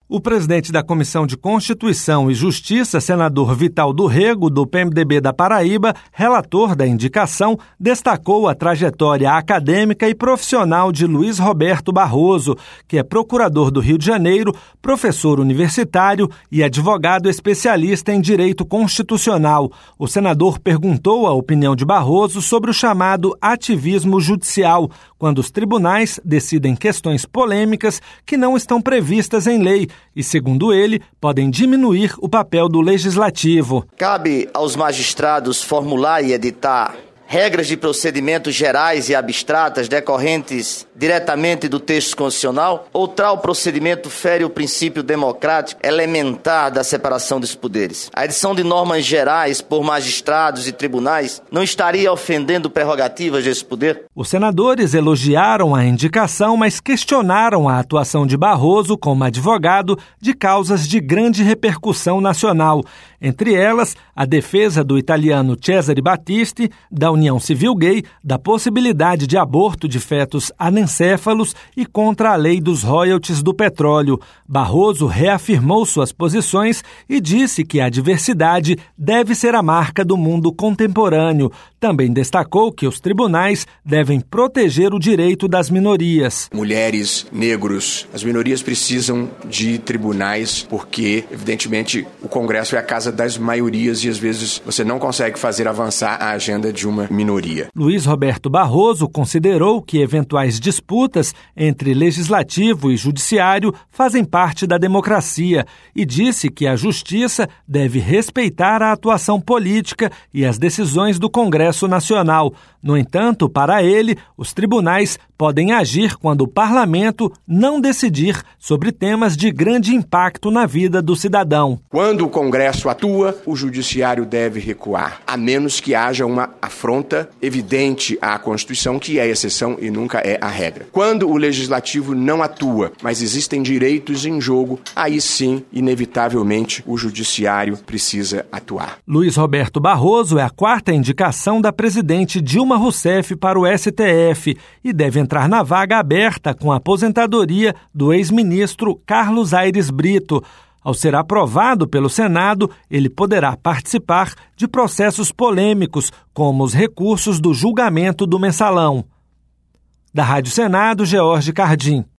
O presidente da Comissão de Constituição e Justiça, senador Vital do Rego, do PMDB da Paraíba, relator da indicação, destacou a trajetória acadêmica e profissional de Luiz Roberto Barroso, que é procurador do Rio de Janeiro, professor universitário e advogado especialista em direito constitucional. O senador perguntou a opinião de Barroso sobre o chamado ativismo judicial, quando os tribunais decidem questões polêmicas que não estão previstas em lei e, segundo ele, podem diminuir o papel do legislativo. Cabe aos magistrados formular e editar regras de procedimentos gerais e abstratas decorrentes diretamente do texto constitucional, ou tal procedimento fere o princípio democrático elementar da separação dos poderes. A edição de normas gerais por magistrados e tribunais não estaria ofendendo prerrogativas desse poder? Os senadores elogiaram a indicação, mas questionaram a atuação de Barroso como advogado de causas de grande repercussão nacional, entre elas a defesa do italiano Cesare Battisti, da União Civil Gay, da possibilidade de aborto de fetos anencéfalos e contra a lei dos royalties do petróleo. Barroso reafirmou suas posições e disse que a diversidade deve ser a marca do mundo contemporâneo. Também destacou que os tribunais devem proteger o direito das minorias. Mulheres, negros, as minorias precisam de tribunais porque, evidentemente, o Congresso é a casa das maiorias e às vezes você não consegue fazer avançar a agenda de uma minoria. Luiz Roberto Barroso considerou que eventuais disputas entre legislativo e judiciário fazem parte da democracia e disse que a justiça deve respeitar a atuação política e as decisões do Congresso Nacional. No entanto, para ele, os tribunais podem agir quando o parlamento não decidir sobre temas de grande impacto na vida do cidadão. Quando o Congresso atua, o judiciário deve recuar, a menos que haja uma afronta evidente à Constituição, que é a exceção e nunca é a regra. Quando o legislativo não atua, mas existem direitos em jogo, aí sim, inevitavelmente, o judiciário precisa atuar. Luiz Roberto Barroso é a quarta indicação da presidente Dilma Rousseff para o STF e deve entrar na vaga aberta com a aposentadoria do ex-ministro Carlos Aires Brito. Ao ser aprovado pelo Senado, ele poderá participar de processos polêmicos, como os recursos do julgamento do mensalão. Da Rádio Senado, George Cardim.